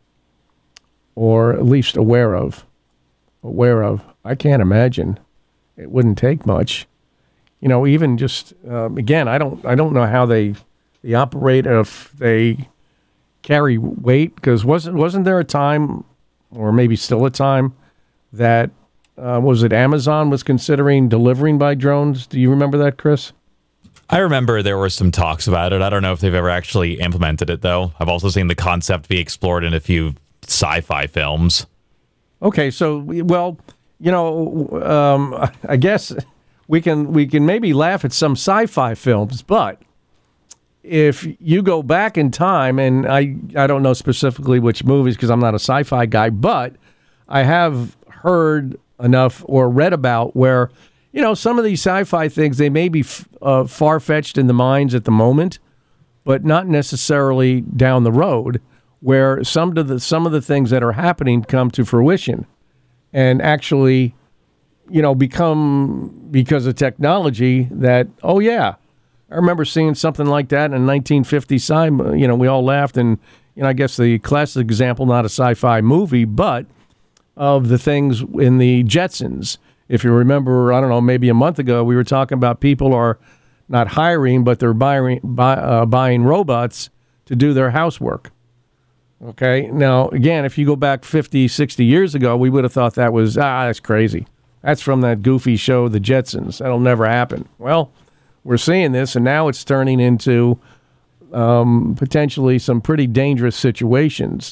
or at least aware of. Aware of. I can't imagine. It wouldn't take much. You know, even just um, again, I don't. I don't know how they they operate if they carry weight, because wasn't wasn't there a time, or maybe still a time, that uh, was it Amazon was considering delivering by drones? Do you remember that, Chris? I remember there were some talks about it. I don't know if they've ever actually implemented it, though. I've also seen the concept be explored in a few sci-fi films. Okay, so well, you know, um, I guess we can we can maybe laugh at some sci-fi films, but if you go back in time, and I I don't know specifically which movies because I'm not a sci-fi guy, but I have heard enough or read about where, you know, some of these sci-fi things, they may be f- uh, far-fetched in the minds at the moment, but not necessarily down the road, where some of the some of the things that are happening come to fruition and actually, you know, become, because of technology, that, oh yeah, I remember seeing something like that in nineteen fifty sci, you know, we all laughed, and, you know, I guess the classic example, not a sci-fi movie, but of the things in the Jetsons. If you remember, I don't know, maybe a month ago, we were talking about people are not hiring, but they're buying, buy, uh, buying robots to do their housework. Okay, now, again, if you go back fifty, sixty years ago, we would have thought that was, ah, that's crazy. That's from that goofy show, The Jetsons. That'll never happen. Well, we're seeing this, and now it's turning into um, potentially some pretty dangerous situations.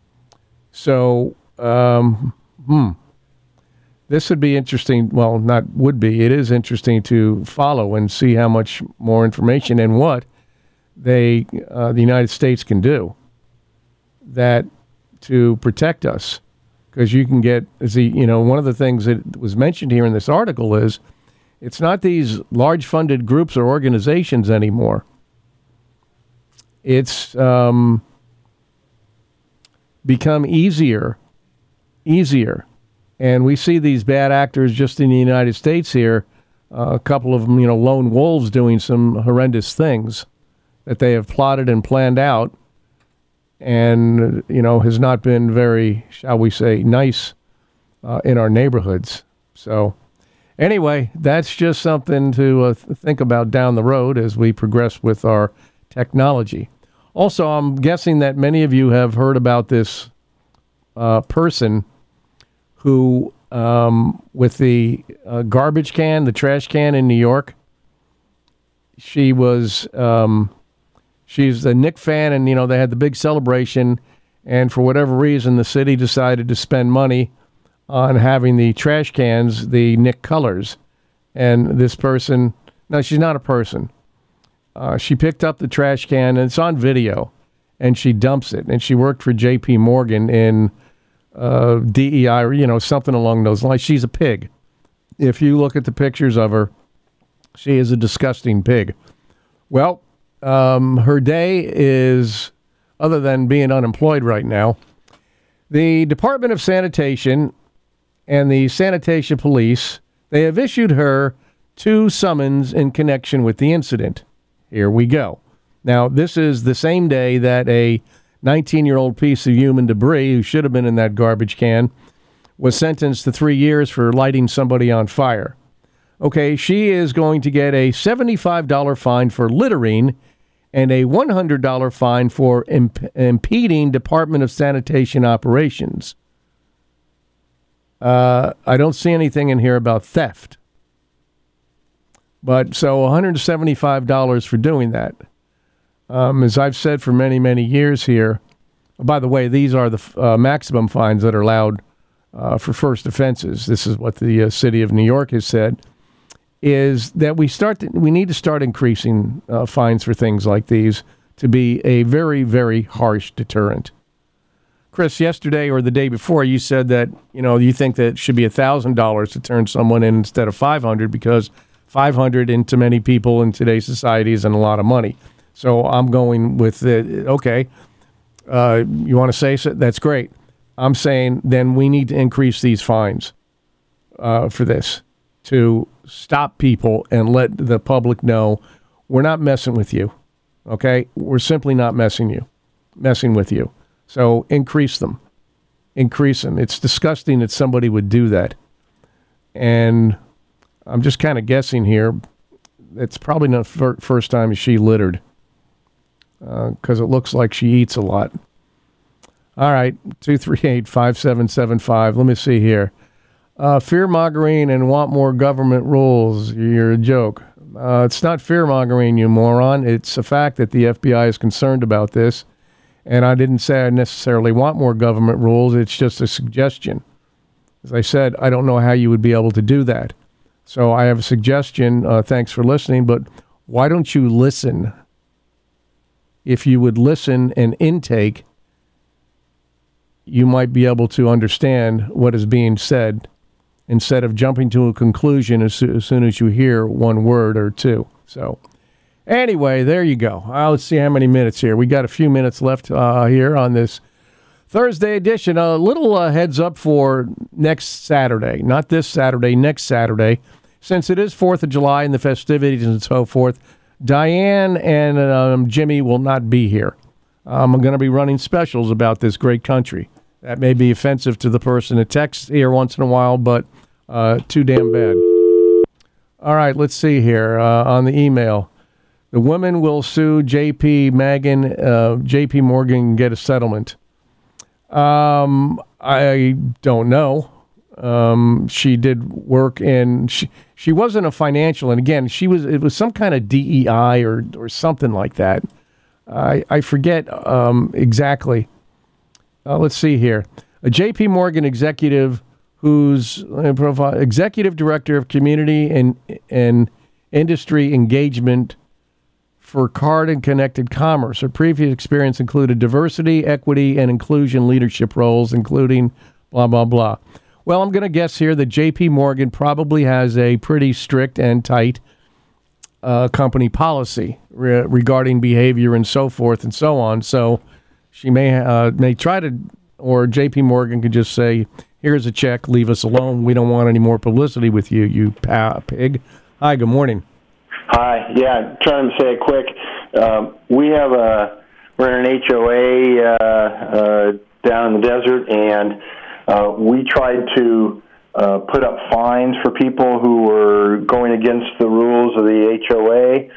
So, um, hmm, this would be interesting. Well, not would be. It is interesting to follow and see how much more information and what they, uh, the United States can do that to protect us. Because you can get, as the, you know, one of the things that was mentioned here in this article is it's not these large funded groups or organizations anymore. It's um, become easier, easier. And we see these bad actors just in the United States here, uh, a couple of them, you know, lone wolves doing some horrendous things that they have plotted and planned out, and, you know, has not been very, shall we say, nice uh, in our neighborhoods. So anyway, that's just something to uh, think about down the road as we progress with our technology. Also, I'm guessing that many of you have heard about this uh, person who, um, with the uh, garbage can, the trash can in New York, she was... Um, She's a Knick fan, and, you know, they had the big celebration, and for whatever reason, the city decided to spend money on having the trash cans, the Knick colors. And this person, no, she's not a person. Uh, she picked up the trash can, and it's on video, and she dumps it. And she worked for J P Morgan in uh, D E I, or, you know, something along those lines. She's a pig. If you look at the pictures of her, she is a disgusting pig. Well, Um, her day is, other than being unemployed right now, the Department of Sanitation and the Sanitation Police, they have issued her two summons in connection with the incident. Here we go. Now, this is the same day that a nineteen-year-old piece of human debris, who should have been in that garbage can, was sentenced to three years for lighting somebody on fire. Okay, she is going to get a seventy-five dollars fine for littering and a one hundred dollars fine for imp- impeding Department of Sanitation operations. Uh, I don't see anything in here about theft. But so one hundred seventy-five dollars for doing that. Um, as I've said for many, many years here, by the way, these are the uh, maximum fines that are allowed uh, for first offenses. This is what the uh, city of New York has said, is that we start to, we need to start increasing uh, fines for things like these to be a very, very harsh deterrent. Chris, yesterday or the day before, you said that, you know, you think that it should be one thousand dollars to turn someone in instead of five hundred dollars because five hundred dollars into many people in today's society isn't a lot of money. So I'm going with, the, okay, uh, you want to say so? That's great. I'm saying then we need to increase these fines uh, for this to stop people and let the public know we're not messing with you, okay? We're simply not messing you, messing with you. So increase them. Increase them. It's disgusting that somebody would do that. And I'm just kind of guessing here. It's probably not the fir- first time she littered because uh, it looks like she eats a lot. All right, two three eight, five seven seven five. Let me see here. Uh, fear-mongering and want more government rules. You're a joke. Uh, it's not fear-mongering, you moron. It's a fact that the F B I is concerned about this. And I didn't say I necessarily want more government rules. It's just a suggestion. As I said, I don't know how you would be able to do that. So I have a suggestion. Uh, thanks for listening. But why don't you listen? If you would listen and intake, you might be able to understand what is being said instead of jumping to a conclusion as, so, as soon as you hear one word or two. So anyway, there you go. Uh, let's see how many minutes here. We got a few minutes left uh, here on this Thursday edition. A little uh, heads up for next Saturday. Not this Saturday, next Saturday. Since it is fourth of July and the festivities and so forth, Diane and um, Jimmy will not be here. Um, I'm going to be running specials about this great country. That may be offensive to the person that texts here once in a while, but uh, too damn bad. All right, let's see here uh, on the email. The women will sue J P Morgan, uh, J P Morgan and get a settlement. Um, I don't know. Um, she did work in, she, she wasn't a financial, and again, she was, it was some kind of D E I or, or something like that. I, I forget um, exactly. Uh, let's see here. A J P Morgan executive who's uh, profile, executive director of community and, and industry engagement for card and connected commerce. Her previous experience included diversity, equity, and inclusion leadership roles, including blah, blah, blah. Well, I'm going to guess here that J P Morgan probably has a pretty strict and tight uh, company policy re- regarding behavior and so forth and so on. So she may uh, may try to, or J P Morgan could just say, here's a check, leave us alone. We don't want any more publicity with you, you pa- pig. Hi, good morning. Hi. Yeah, trying to say it quick. Uh, we have a we're in an H O A uh, uh, down in the desert, and uh, we tried to uh, put up fines for people who were going against the rules of the H O A,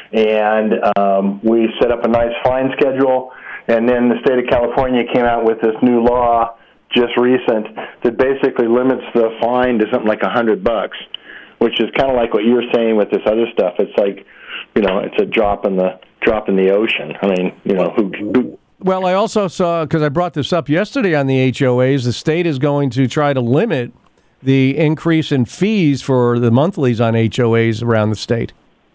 and um, we set up a nice fine schedule. And then the state of California came out with this new law just recent that basically limits the fine to something like a hundred bucks. Which is kind of like what you're saying with this other stuff. It's like, you know, it's a drop in the drop in the ocean. I mean, you know, who, who Well, I also saw, because I brought this up yesterday on the H O As, the state is going to try to limit the increase in fees for the monthlies on H O As around the state.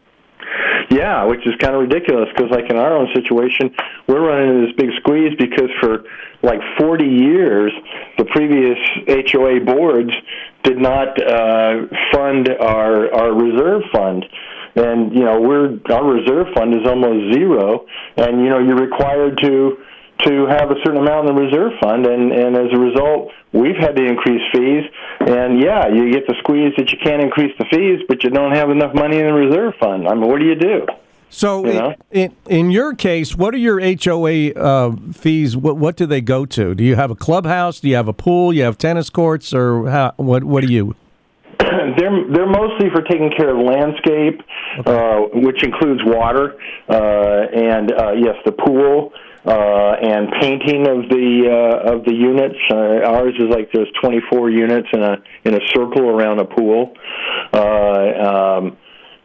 Yeah, which is kind of ridiculous because, like, in our own situation, we're running into this big squeeze because for, like, forty years, the previous H O A boards did not uh, fund our our reserve fund. And, you know, we're our reserve fund is almost zero, and, you know, you're required to to have a certain amount in the reserve fund, and, and as a result, we've had to increase fees. And, yeah, you get the squeeze that you can't increase the fees, but you don't have enough money in the reserve fund. I mean, what do you do? So, you know? in, in your case, what are your H O A uh, fees? What what do they go to? Do you have a clubhouse? Do you have a pool? You have tennis courts? Or how, what what do you? They're they're mostly for taking care of landscape, okay. uh, which includes water, uh, and, uh, yes, the pool. Uh, and painting of the uh, of the units. Uh, ours is like there's twenty-four units in a in a circle around a pool. Uh, um,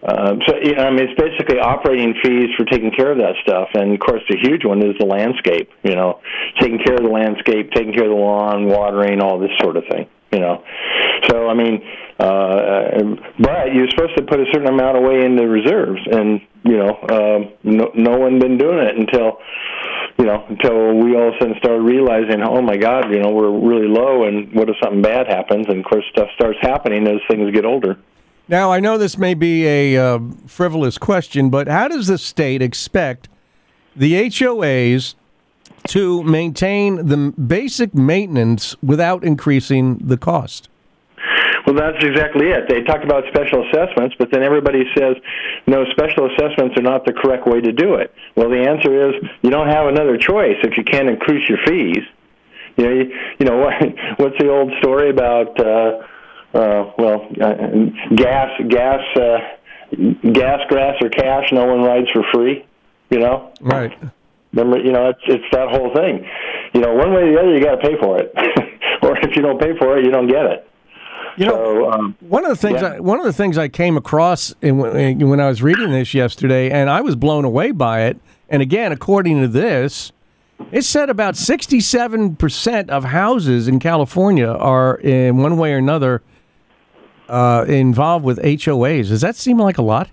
Uh, so, you know, I mean, it's basically operating fees for taking care of that stuff. And, of course, the huge one is the landscape, you know, taking care of the landscape, taking care of the lawn, watering, all this sort of thing, you know. So, I mean, uh, but you're supposed to put a certain amount away in the reserves. And, you know, uh, no, no one been doing it until, you know, until we all of a sudden started realizing, oh, my God, you know, we're really low, and what if something bad happens? And, of course, stuff starts happening as things get older. Now, I know this may be a uh, frivolous question, but how does the state expect the H O As to maintain the basic maintenance without increasing the cost? Well, that's exactly it. They talk about special assessments, but then everybody says, no, special assessments are not the correct way to do it. Well, the answer is you don't have another choice if you can't increase your fees. You know, you, you know what, what's the old story about... Uh, Uh, well, uh, gas, gas, uh, gas, grass, or cash. No one rides for free. You know, right? Remember, you know, it's it's that whole thing. You know, one way or the other, you got to pay for it, or if you don't pay for it, you don't get it. You so, know, um, one of the things yeah. I, one of the things I came across in, when I was reading this yesterday, and I was blown away by it. And again, according to this, it said about sixty-seven percent of houses in California are in one way or another. Uh, involved with H O As. Does that seem like a lot?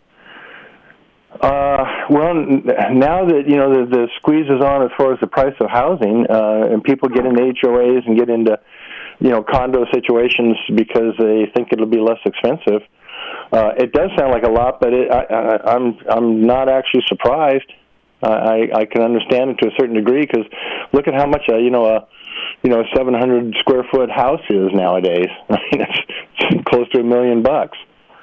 Uh, well, now that, you know, the, the squeeze is on as far as the price of housing, uh, and people get into H O As and get into, you know, condo situations because they think it'll be less expensive. Uh, it does sound like a lot, but it, I, I, I'm I'm not actually surprised. Uh, I I can understand it to a certain degree because look at how much a, you know a you know, a seven hundred square foot house is nowadays. I mean, it's, it's close to a million bucks.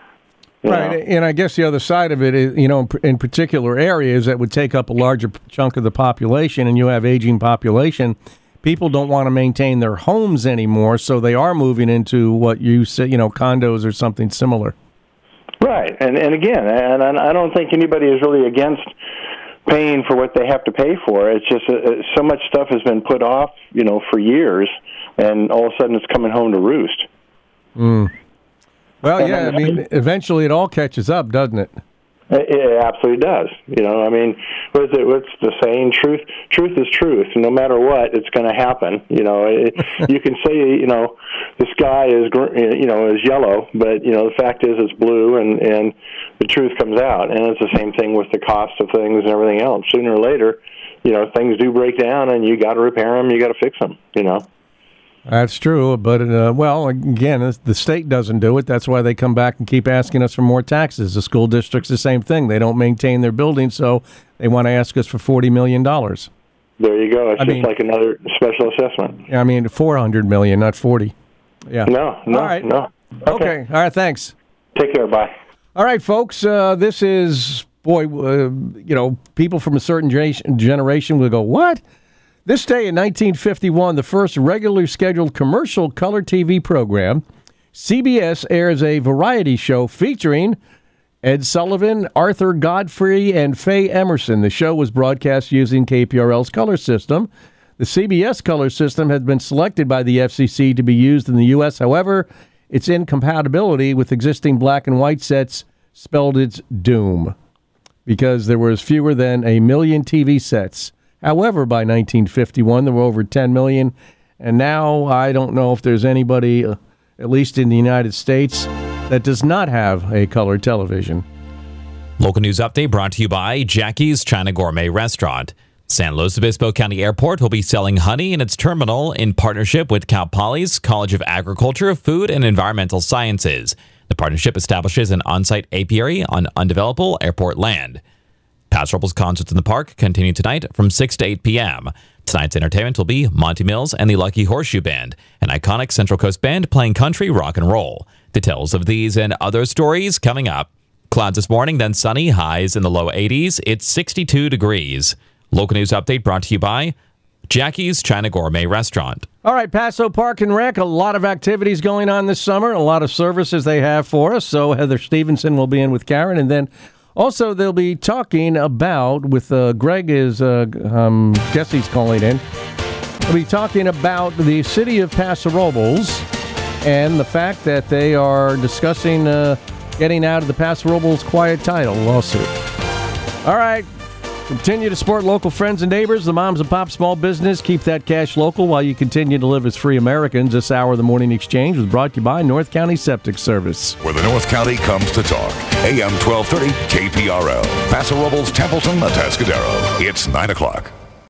Right, know? And I guess the other side of it is, you know, in particular areas that would take up a larger chunk of the population, and you have aging population, people don't want to maintain their homes anymore, so they are moving into what you say, you know, condos or something similar. Right, and and again, and I don't think anybody is really against paying for what they have to pay for. It's just uh, so much stuff has been put off, you know, for years, and all of a sudden it's coming home to roost. Mm. Well, and yeah, I mean, eventually it all catches up, doesn't it? It absolutely does. You know, I mean, what is it? What's the saying? Truth, truth is truth. No matter what, it's going to happen. You know, it, you can say, you know, the sky is, you know, is yellow, but you know, the fact is, it's blue, and and the truth comes out. And it's the same thing with the cost of things and everything else. Sooner or later, you know, things do break down, and you got to repair them. You got to fix them. You know. That's true, but, uh, well, again, the state doesn't do it. That's why they come back and keep asking us for more taxes. The school district's the same thing. They don't maintain their buildings, so they want to ask us for forty million dollars. There you go. It's I just mean, like another special assessment. I mean, four hundred million dollars, not forty. Yeah. No, no, All right. no. Okay. okay. All right, thanks. Take care. Bye. All right, folks, uh, this is, boy, uh, you know, people from a certain generation will go, what? This day in nineteen fifty-one, the first regularly scheduled commercial color T V program, C B S airs a variety show featuring Ed Sullivan, Arthur Godfrey, and Faye Emerson. The show was broadcast using K P R L's color system. The C B S color system has been selected by the F C C to be used in the U S However, its incompatibility with existing black and white sets spelled its doom because there was fewer than a million T V sets. However, by nineteen fifty-one, there were over ten million, and now I don't know if there's anybody, uh, at least in the United States, that does not have a color television. Local news update brought to you by Jackie's China Gourmet Restaurant. San Luis Obispo County Airport will be selling honey in its terminal in partnership with Cal Poly's College of Agriculture, Food, and Environmental Sciences. The partnership establishes an on-site apiary on undevelopable airport land. Paso Robles concerts in the park continue tonight from six to eight p.m. Tonight's entertainment will be Monty Mills and the Lucky Horseshoe Band, an iconic Central Coast band playing country rock and roll. Details of these and other stories coming up. Clouds this morning, then sunny, highs in the low eighties. It's sixty-two degrees. Local news update brought to you by Jackie's China Gourmet Restaurant. All right, Paso Park and Rec, a lot of activities going on this summer, a lot of services they have for us. So Heather Stevenson will be in with Karen, and then also, they'll be talking about, with uh, Greg is, uh, um, guess he's calling in, they'll be talking about the city of Paso Robles and the fact that they are discussing uh, getting out of the Paso Robles quiet title lawsuit. All right. Continue to support local friends and neighbors, the moms and pop small business. Keep that cash local while you continue to live as free Americans. This hour of the Morning Exchange was brought to you by North County Septic Service. Where the North County comes to talk. A M twelve thirty K P R L. Paso Robles, Templeton, Atascadero. It's nine o'clock.